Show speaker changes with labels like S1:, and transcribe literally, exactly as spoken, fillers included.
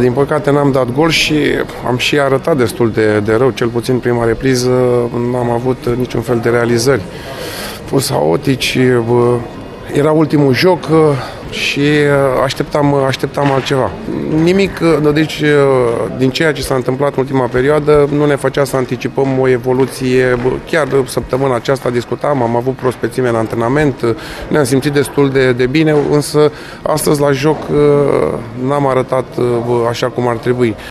S1: din păcate n-am dat gol și am și arătat destul de, de rău, cel puțin prima repriză n-am avut niciun fel de realizări. Fost haotici, era ultimul joc și așteptam, așteptam altceva. Nimic, deci, din ceea ce s-a întâmplat în ultima perioadă nu ne făcea să anticipăm o evoluție. Chiar săptămâna aceasta discutam, am avut prospețime în antrenament, ne-am simțit destul de, de bine, însă astăzi la joc n-am arătat așa cum ar trebui.